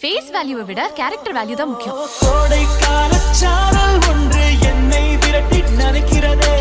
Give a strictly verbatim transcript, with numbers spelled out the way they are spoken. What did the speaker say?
Face வேல்யூவை விட character value தான் முக்கியம். கோடைக்கால சாரல் ஒன்று என்னை விரட்டி நினைக்கிறதே